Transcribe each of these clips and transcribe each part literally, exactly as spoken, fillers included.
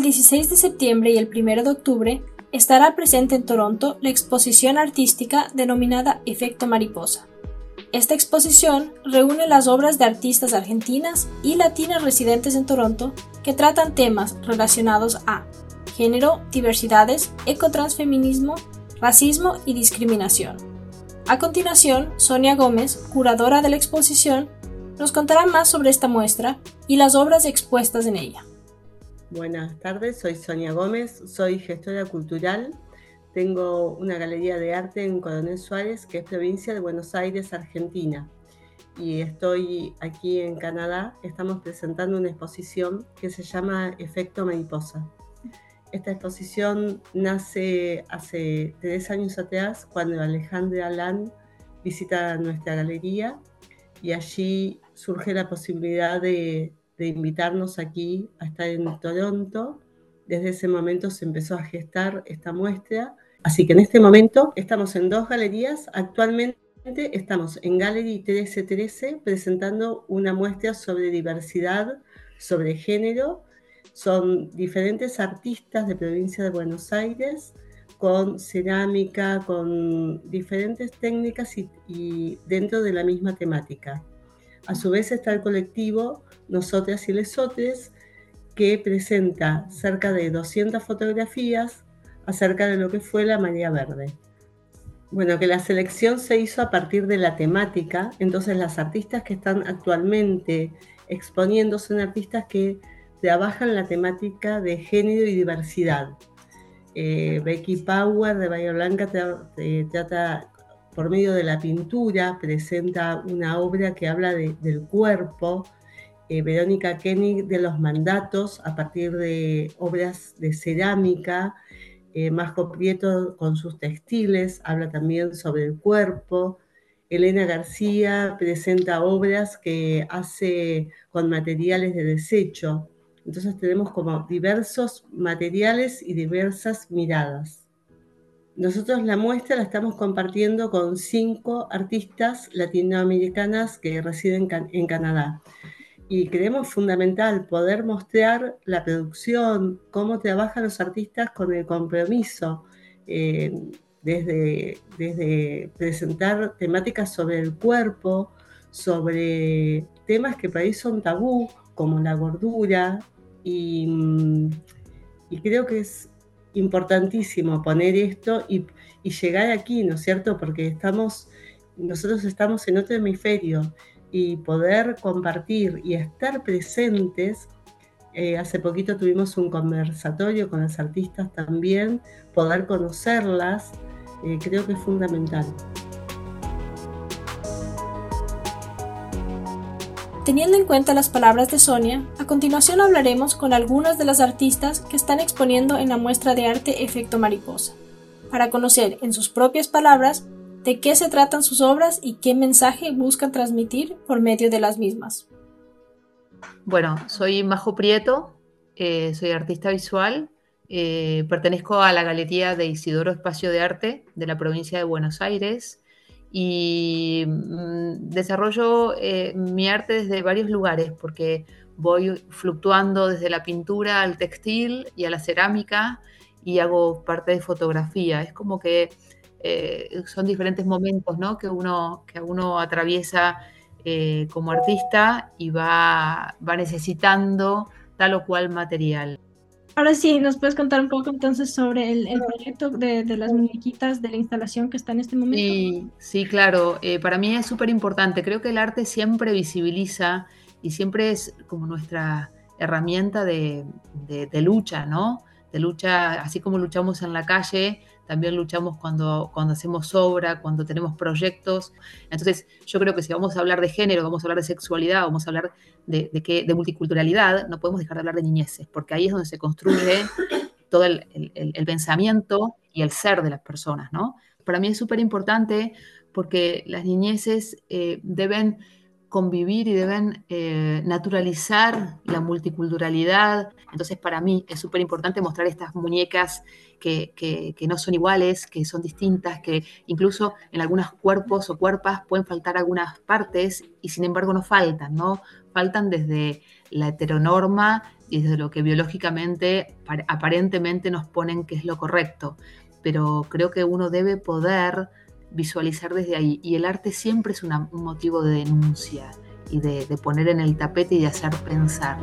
dieciséis de septiembre y el primero de octubre estará presente en Toronto la exposición artística denominada Efecto Mariposa. Esta exposición reúne las obras de artistas argentinas y latinas residentes en Toronto que tratan temas relacionados a género, diversidades, ecotransfeminismo, racismo y discriminación. A continuación, Sonia Gómez, curadora de la exposición, nos contará más sobre esta muestra y las obras expuestas en ella. Buenas tardes, soy Sonia Gómez, soy gestora cultural. Tengo una galería de arte en Coronel Suárez, que es provincia de Buenos Aires, Argentina. Y estoy aquí en Canadá. Estamos presentando una exposición que se llama Efecto Mariposa. Esta exposición nace hace tres años atrás, cuando Alejandra Alán visita nuestra galería, y allí surge la posibilidad de, de invitarnos aquí a estar en Toronto. Desde ese momento se empezó a gestar esta muestra. Así que en este momento estamos en dos galerías. Actualmente estamos en Gallery trece trece presentando una muestra sobre diversidad, sobre género. Son diferentes artistas de provincia de Buenos Aires con cerámica, con diferentes técnicas y, y dentro de la misma temática. A su vez está el colectivo Nosotras y Lesotres, que presenta cerca de doscientas fotografías acerca de lo que fue la Marea Verde. Bueno, que la selección se hizo a partir de la temática, entonces las artistas que están actualmente exponiendo son artistas que trabajan la temática de género y diversidad. Eh, Becky Power de Bahía Blanca tra- eh, trata por medio de la pintura, presenta una obra que habla de, del cuerpo. Eh, Verónica Koenig de los mandatos a partir de obras de cerámica. Eh, Majo Prieto con sus textiles habla también sobre el cuerpo. Elena García presenta obras que hace con materiales de desecho. Entonces tenemos como diversos materiales y diversas miradas. Nosotros la muestra la estamos compartiendo con cinco artistas latinoamericanas que residen en Canadá. Y creemos fundamental poder mostrar la producción, cómo trabajan los artistas con el compromiso, eh, desde, desde presentar temáticas sobre el cuerpo, sobre temas que para ellos son tabú, como la gordura, y, y creo que es importantísimo poner esto y, y llegar aquí, ¿no es cierto? Porque estamos, nosotros estamos en otro hemisferio, y poder compartir y estar presentes. Eh, hace poquito tuvimos un conversatorio con las artistas también, poder conocerlas, eh, creo que es fundamental. Teniendo en cuenta las palabras de Sonia, a continuación hablaremos con algunas de las artistas que están exponiendo en la muestra de arte Efecto Mariposa, para conocer en sus propias palabras de qué se tratan sus obras y qué mensaje buscan transmitir por medio de las mismas. Bueno, soy Majo Prieto, eh, soy artista visual, eh, pertenezco a la Galería de Isidoro Espacio de Arte de la provincia de Buenos Aires y mm, desarrollo eh, mi arte desde varios lugares porque voy fluctuando desde la pintura al textil y a la cerámica y hago parte de fotografía. Es como que Eh, son diferentes momentos, ¿no? que, uno, que uno atraviesa eh, como artista y va, va necesitando tal o cual material. Ahora sí, ¿nos puedes contar un poco entonces sobre el, el proyecto de, de las muñequitas de la instalación que está en este momento? Sí, sí, claro. Eh, para mí es súper importante. Creo que el arte siempre visibiliza y siempre es como nuestra herramienta de, de, de lucha, ¿no? De lucha, así como luchamos en la calle, también luchamos cuando, cuando hacemos obra, cuando tenemos proyectos. Entonces, yo creo que si vamos a hablar de género, vamos a hablar de sexualidad, vamos a hablar de, de, qué, de multiculturalidad, no podemos dejar de hablar de niñeces, porque ahí es donde se construye todo el, el, el pensamiento y el ser de las personas, ¿no? Para mí es súper importante porque las niñeces eh, deben convivir y deben eh, naturalizar la multiculturalidad. Entonces, para mí es súper importante mostrar estas muñecas que, que, que no son iguales, que son distintas, que incluso en algunos cuerpos o cuerpas pueden faltar algunas partes y sin embargo no faltan, ¿no? Faltan desde la heteronorma y desde lo que biológicamente aparentemente nos ponen que es lo correcto, pero creo que uno debe poder visualizar desde ahí, y el arte siempre es una, un motivo de denuncia y de, de poner en el tapete y de hacer pensar.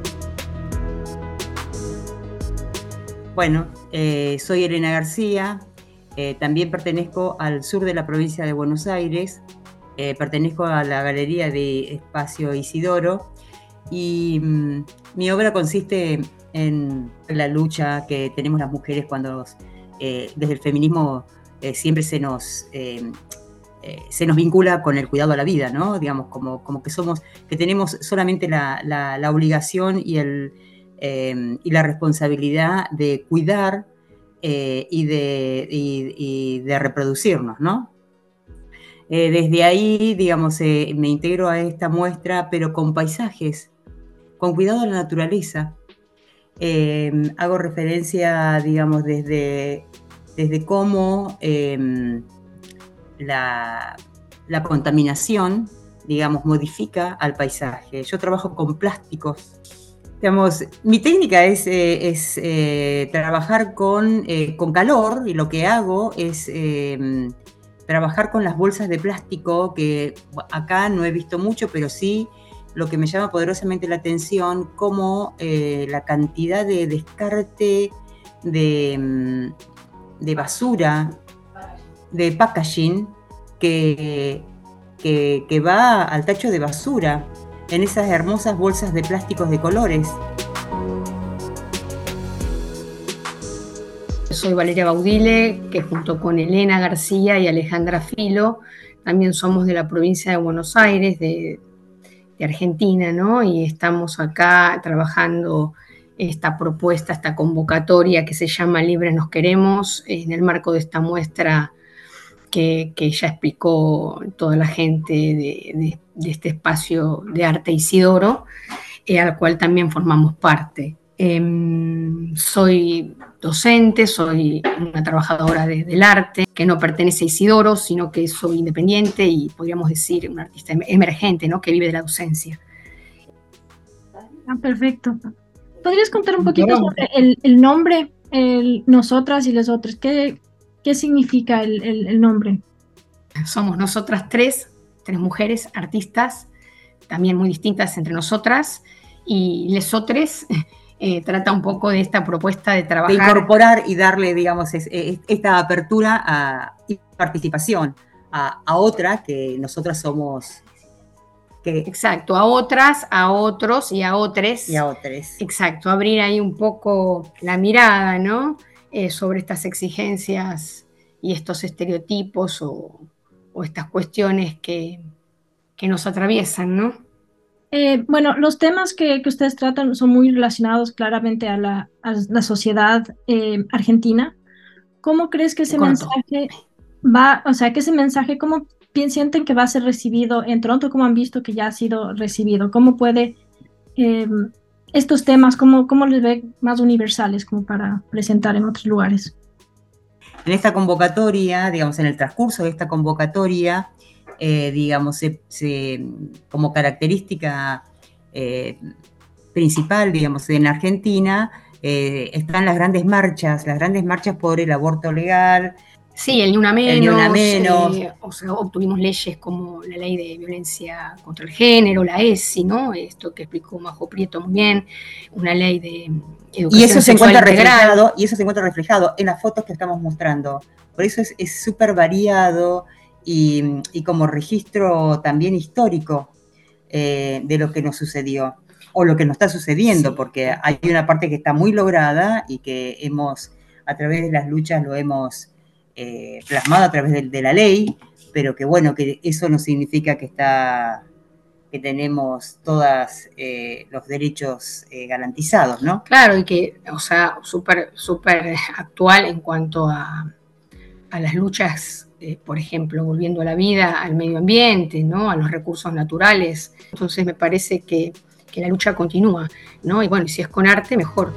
Bueno, eh, soy Elena García, eh, también pertenezco al sur de la provincia de Buenos Aires, eh, pertenezco a la Galería de Espacio Isidoro, y mmm, mi obra consiste en la lucha que tenemos las mujeres cuando eh, desde el feminismo eh, siempre se nos, eh, eh, se nos vincula con el cuidado a la vida, ¿no? Digamos, como, como que somos, que tenemos solamente la, la, la obligación y, el, eh, y la responsabilidad de cuidar eh, y, de, y, y de reproducirnos, ¿no? Eh, desde ahí, digamos, eh, me integro a esta muestra, pero con paisajes, con cuidado a la naturaleza. Eh, hago referencia, digamos, desde, desde cómo eh, la, la contaminación, digamos, modifica al paisaje. Yo trabajo con plásticos. Digamos, mi técnica es, eh, es eh, trabajar con, eh, con calor, y lo que hago es eh, trabajar con las bolsas de plástico, que acá no he visto mucho, pero sí lo que me llama poderosamente la atención, como eh, la cantidad de descarte de, de basura, de packaging, que, que, que va al tacho de basura en esas hermosas bolsas de plásticos de colores. Soy Valeria Baudile, que junto con Elena García y Alejandra Filo también somos de la provincia de Buenos Aires, de, de Argentina, ¿no? Y estamos acá trabajando esta propuesta, esta convocatoria que se llama Libres Nos Queremos, en el marco de esta muestra que, que ya explicó toda la gente de, de, de este espacio de arte Isidoro, eh, al cual también formamos parte. Eh, soy docente, soy una trabajadora de, del arte, que no pertenece a Isidoro, sino que soy independiente y podríamos decir un artista emergente, ¿no? Que vive de la docencia. Ah, perfecto. ¿Podrías contar un poquito sobre el, el nombre, el nosotras y los otros? ¿Qué, qué significa el, el, el nombre? Somos nosotras tres, tres mujeres artistas, también muy distintas entre nosotras, y lesotres. Eh, trata un poco de esta propuesta de trabajar. De incorporar y darle, digamos, es, es, esta apertura a, y participación a, a otra que nosotras somos. Que, Exacto, a otras, a otros y a otros. Y a otros. Exacto, abrir ahí un poco la mirada, ¿no? Eh, sobre estas exigencias y estos estereotipos o, o estas cuestiones que, que nos atraviesan, ¿no? Eh, bueno, los temas que, que ustedes tratan son muy relacionados claramente a la, a la sociedad eh, argentina. ¿Cómo crees que ese Corto. mensaje va, o sea, que ese mensaje, cómo sienten que va a ser recibido en Toronto? ¿Cómo han visto que ya ha sido recibido? ¿Cómo puede eh, estos temas, cómo, cómo les ve más universales como para presentar en otros lugares? En esta convocatoria, digamos, en el transcurso de esta convocatoria, Eh, digamos, se, se, como característica eh, principal, digamos, en Argentina, eh, están las grandes marchas, las grandes marchas por el aborto legal. Sí, el ni una menos, el ni una menos. Eh, o sea, obtuvimos leyes como la ley de violencia contra el género, la E S I, ¿no? Esto que explicó Majo Prieto muy bien, una ley de educación y eso se encuentra integral. reflejado Y eso se encuentra reflejado en las fotos que estamos mostrando. Por eso es súper variado. Y, y como registro también histórico eh, de lo que nos sucedió o lo que nos está sucediendo, sí. Porque hay una parte que está muy lograda y que hemos, a través de las luchas, lo hemos eh, plasmado a través de, de la ley, pero que bueno, que eso no significa que está que tenemos todos eh, los derechos eh, garantizados, ¿no? Claro, y que, o sea, súper súper actual en cuanto a, a las luchas. Eh, por ejemplo, volviendo a la vida, al medio ambiente, ¿no? A los recursos naturales. Entonces me parece que, que la lucha continúa, ¿no? Y bueno, y si es con arte, mejor.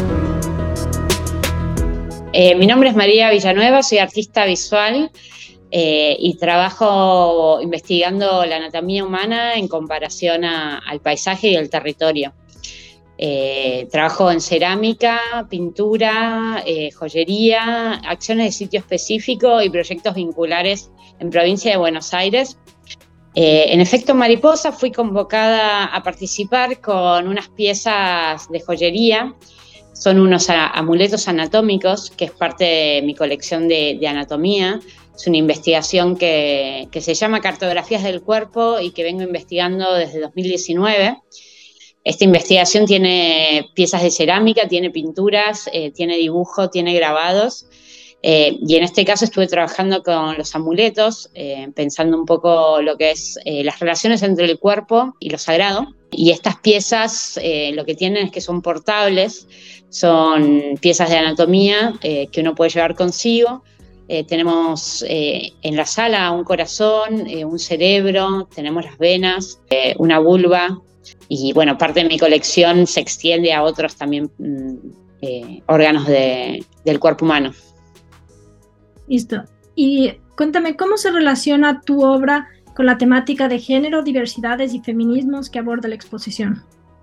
Eh, mi nombre es María Villanueva, soy artista visual. eh, y trabajo investigando la anatomía humana en comparación a, al paisaje y al territorio. Eh, trabajo en cerámica, pintura, eh, joyería, acciones de sitio específico y proyectos vinculares en provincia de Buenos Aires. Eh, en Efecto Mariposa fui convocada a participar con unas piezas de joyería. Son unos amuletos anatómicos, que es parte de mi colección de, de anatomía. Es una investigación que, que se llama Cartografías del Cuerpo y que vengo investigando desde dos mil diecinueve. Esta investigación tiene piezas de cerámica, tiene pinturas, eh, tiene dibujo, tiene grabados. Eh, y en este caso estuve trabajando con los amuletos, eh, pensando un poco lo que es eh, las relaciones entre el cuerpo y lo sagrado. Y estas piezas eh, lo que tienen es que son portables, son piezas de anatomía eh, que uno puede llevar consigo. Eh, tenemos eh, en la sala un corazón, eh, un cerebro, tenemos las venas, eh, una vulva. Y bueno, parte de mi colección se extiende a otros también eh, órganos de, del cuerpo humano. Listo. Y cuéntame, ¿cómo se relaciona tu obra con la temática de género, diversidades y feminismos que aborda la exposición?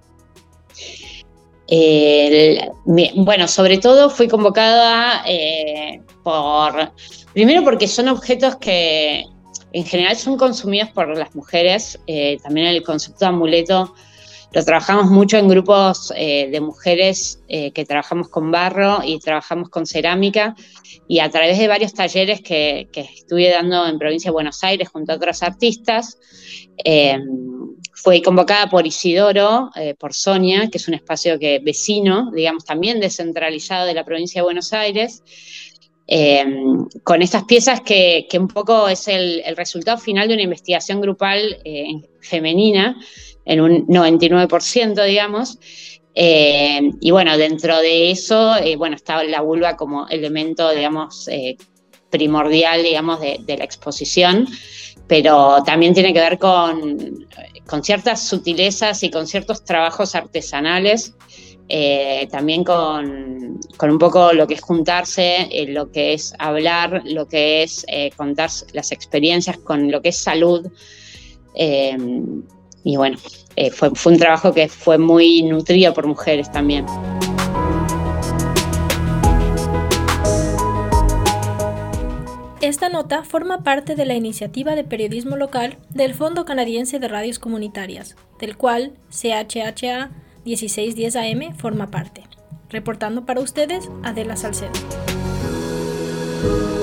Eh, mi, bueno, sobre todo fui convocada eh, por... Primero porque son objetos que en general son consumidos por las mujeres. Eh, también el concepto de amuleto lo trabajamos mucho en grupos eh, de mujeres eh, que trabajamos con barro y trabajamos con cerámica, y a través de varios talleres que, que estuve dando en provincia de Buenos Aires junto a otros artistas, eh, fui convocada por Isidoro, eh, por Sonia, que es un espacio que, vecino, digamos, también descentralizado de la provincia de Buenos Aires, eh, con estas piezas que, que un poco es el, el resultado final de una investigación grupal eh, femenina, en un noventa y nueve por ciento, digamos. Eh, y bueno, dentro de eso, eh, bueno, está la vulva como elemento, digamos, eh, primordial, digamos, de, de la exposición, pero también tiene que ver con, con ciertas sutilezas y con ciertos trabajos artesanales, eh, también con, con un poco lo que es juntarse, eh, lo que es hablar, lo que es eh, contar las experiencias con lo que es salud. Eh, Y bueno, eh, fue, fue un trabajo que fue muy nutrido por mujeres también. Esta nota forma parte de la iniciativa de periodismo local del Fondo Canadiense de Radios Comunitarias, del cual C H H A dieciséis diez A M forma parte. Reportando para ustedes, Adela Salcedo.